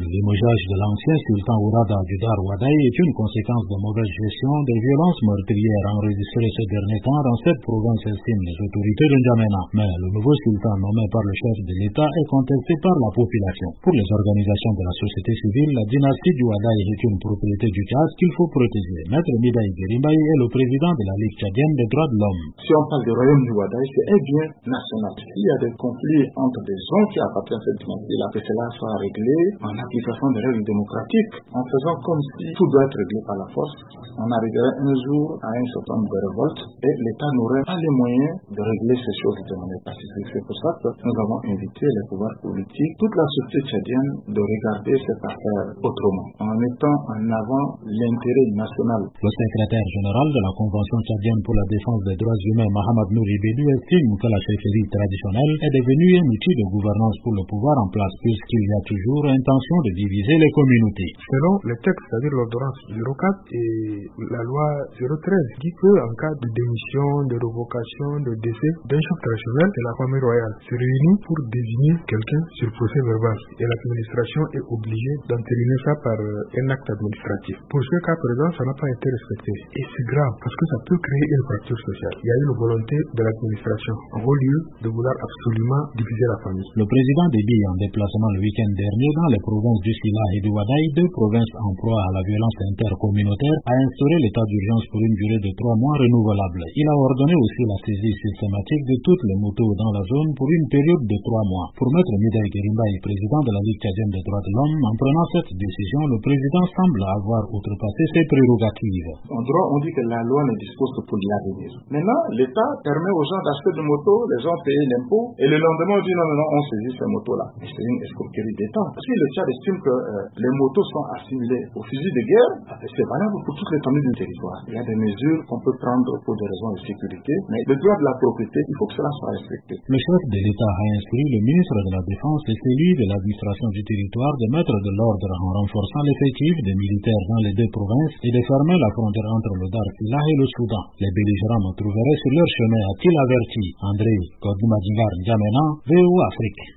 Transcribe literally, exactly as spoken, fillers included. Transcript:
Le limogeage de l'ancien sultan Ourada du Dar Wadaï est une conséquence de mauvaise gestion des violences meurtrières enregistrées ces derniers temps dans cette province, estiment les autorités de N'Djamena. Mais le nouveau sultan nommé par le chef de l'État est contesté par la population. Pour les organisations de la société civile, la dynastie du Wadaï est une propriété du Tchad qu'il faut protéger. Maître Midaï Guérimbaï est le président de la Ligue tchadienne des droits de l'homme. Si on parle du royaume du Wadaï, c'est un bien national. S'il y a des conflits entre des gens qui appartiennent à cette dynastie-là, que cela soit réglé en application des règles démocratiques, en faisant comme si tout doit être réglé par la force, on arriverait un jour à un certain nombre de révoltes et l'État n'aurait pas les moyens de régler ces choses de manière pacifique. C'est pour ça que nous avons invité les pouvoirs politiques, toute la société tchadienne, de regarder cette affaire autrement, en mettant en avant l'intérêt national. Le secrétaire général de la Convention tchadienne pour la défense des droits humains, Mahamad Nouri Bédou, estime que la chefferie traditionnelle est devenue un outil de gouvernance pour le pouvoir en place, puisqu'il y a toujours intention de diviser les communautés. Selon le texte, c'est-à-dire l'ordonnance zéro quatre et la loi zéro treize, dit que en cas de démission, de révocation, de décès d'un chef traditionnel, et la famille royale se réunit pour désigner quelqu'un sur procès verbal. Et l'administration est obligée d'entériner ça par un acte administratif. Pour ce cas présent, ça n'a pas été respecté. Et c'est grave, parce que ça peut créer une fracture sociale. Il y a une volonté de l'administration, au lieu de vouloir absolument diviser la famille. Le président Déby, en déplacement le week-end dernier dans les provinces du Sila et du Wadaï, deux provinces en proie à la violence intercommunautaire, a instauré l'état d'urgence pour une durée de trois mois renouvelable. Il a ordonné aussi la saisie systématique de toutes les motos dans la zone pour une période de trois mois. Pour Maître Midaï Guérimbaï, président de la Ligue tchadienne des droits de l'homme, en prenant cette décision, le président semble avoir outrepassé ses prérogatives. En droit, on dit que la loi ne dispose que pour l'avenir. Maintenant, l'État permet aux gens d'acheter des motos, les gens payent l'impôt, et le lendemain, on dit non, non, non, on saisit ces motos-là. C'est une escroquerie d'État. Si le Tchad estime que euh, les motos sont assimilées aux fusils de guerre, c'est valable pour toutes les familles du territoire. Il y a des mesures qu'on peut prendre pour des raisons de sécurité, mais le droit de la propriété, il faut que cela soit respecté. Le chef de l'État a instruit le ministre de la Défense et celui de l'administration du territoire de mettre de l'ordre en renforçant l'effectif des militaires dans les deux provinces et de fermer la frontière entre le Dar-Fila et le Soudan. Les belligérants me trouveraient sur leur chemin, a-t-il averti. André Kodoumadingar N'Djamena, V O Afrique.